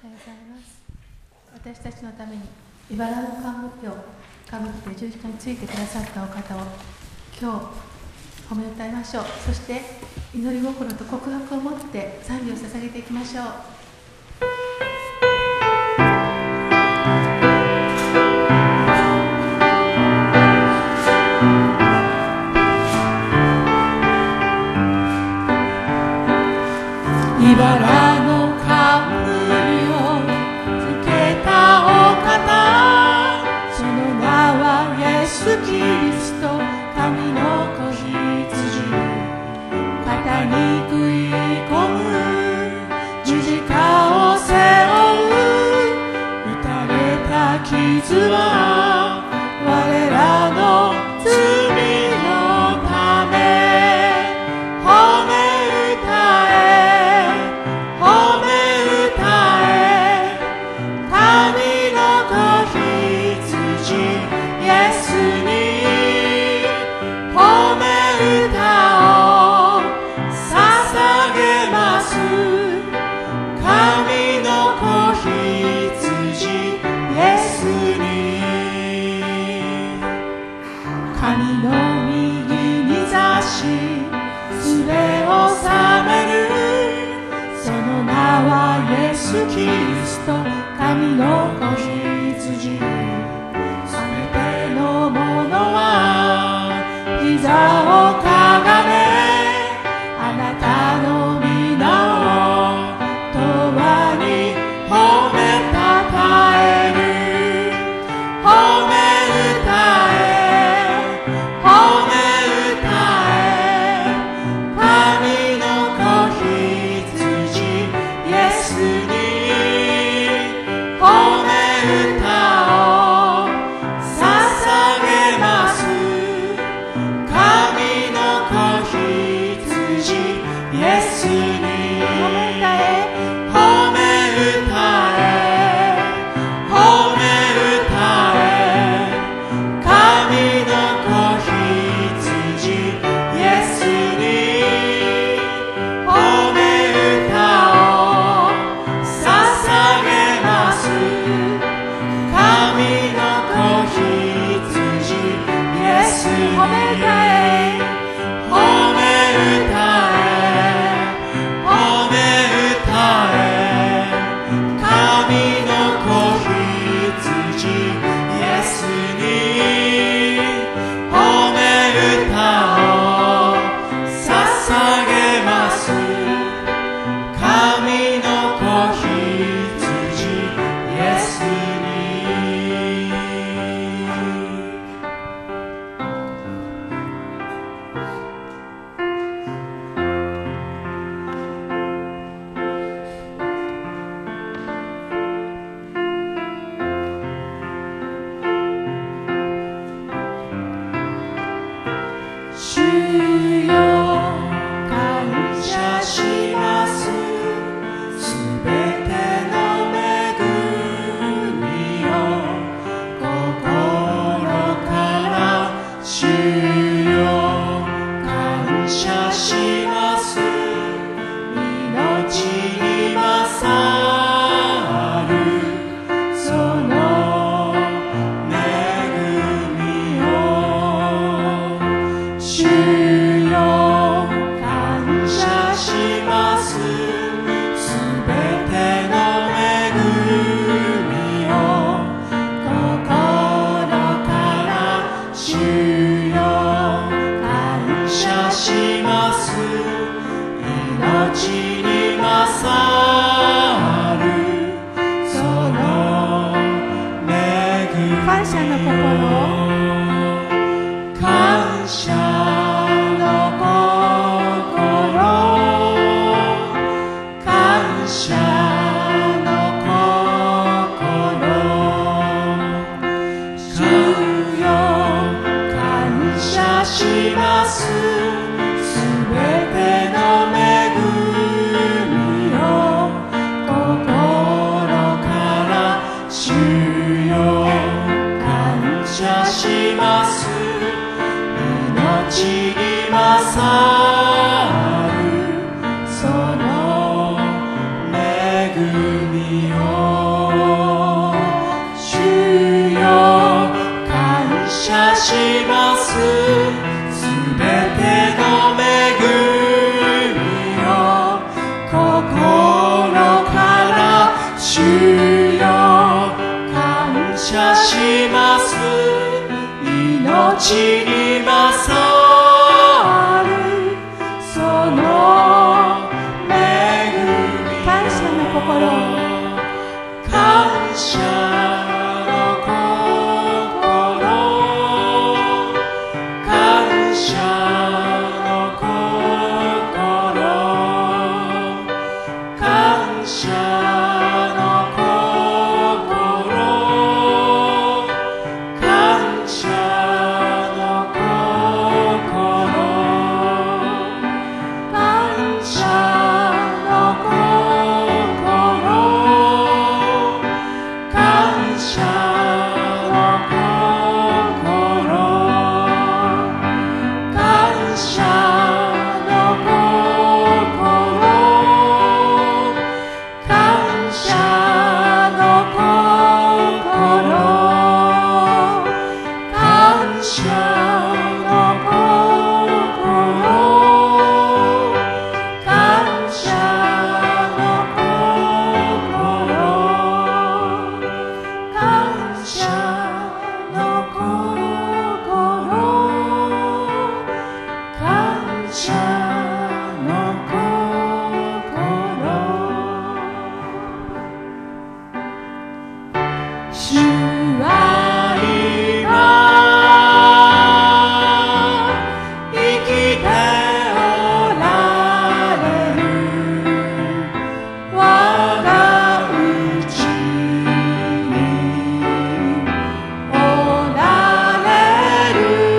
おはようございます。私たちのために茨の冠をかぶって十字架についてくださったお方を今日褒め歌いましょう。そして祈り心と告白を持って賛美を捧げていきましょう。 茨の冠をつけたお方、その名はイエス・キリスト、神の子羊。肩に食い込む十字架を背負う、打たれた傷は我らの罪のため。褒め歌え褒め歌え、神の子羊イエスに褒め歌を捧げます。神の子羊イエスに、神の右に座しすべを治める、その名はイエス・キリスト、神の子羊。すべてのものは膝をかがめ、あなたの皆を永遠に褒めたたえる。褒め歌え褒め歌え、神の子羊イエスに褒め歌を捧げます。神の子羊イエスに褒め歌え褒め歌え褒め歌え、神の子羊イエスに褒め歌を捧げます。神の子羊イエスに褒め歌え褒め歌え褒め歌え、神の子羊イエスに褒め歌を捧げます。神の子羊イエスに。主よ感謝します。すべての恵みを心から主よ感謝します。命に勝るその恵みを、主よ感謝します。すべての恵みを心から主よ感謝します。命に勝るその恵みを、 感謝の心を感謝の心、感謝の心、主よ感謝します。すべての恵みを心から主よ感謝します。命に勝るその恵みをしますすべての恵みを心から主よ感謝します命に勝るその恵み感謝の心感謝の心感謝の心感謝の心感謝の心感謝の心感謝の心感謝の心感謝の心感謝の心感謝の心感謝の心感謝の心主は今生きておられる我がうちにおられる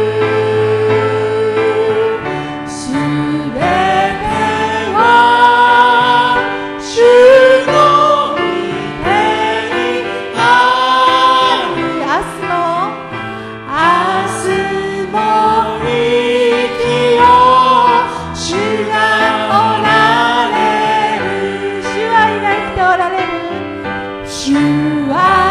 すべては主の御手にある明日も明日も生きよう主がおられる主は今生きておられる主は